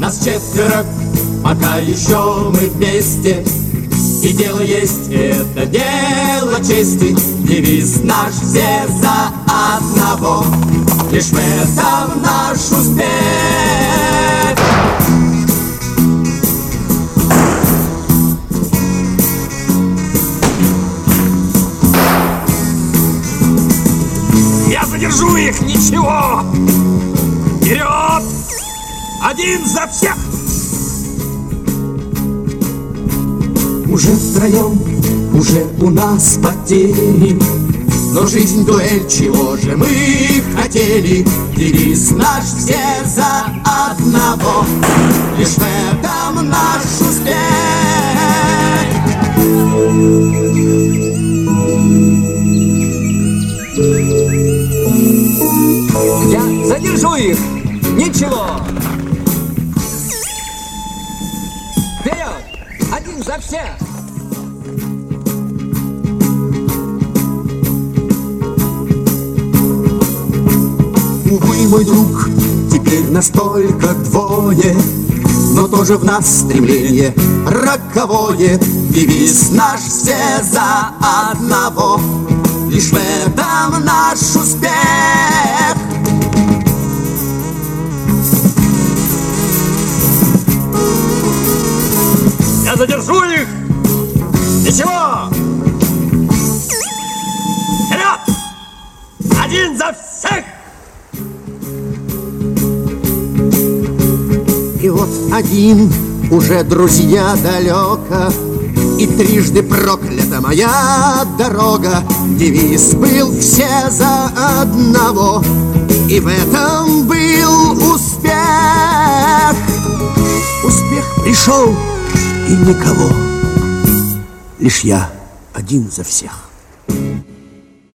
Нас четверо, пока еще мы вместе, и дело есть, это дело чести. Девиз наш все за одного, лишь в этом наш успех. Я задержу их, ничего! Вперед! Один за всех! Уже втроем, уже у нас потери, но жизнь дуэль, чего же мы хотели? Девиз наш все за одного, лишь в этом наш успех. Я задержу их! Ничего! Вперед! Один за всех! Увы, мой друг, теперь нас только двое, но тоже в нас стремление роковое. Девиз наш все за одного, лишь в этом наш успех. Я задержу их! Ничего! Вперед! Один за всех! И вот один уже, друзья, далеко, и трижды проклята моя дорога. Девиз был все за одного, и в этом был успех. Успех пришел, и никого, лишь я один за всех.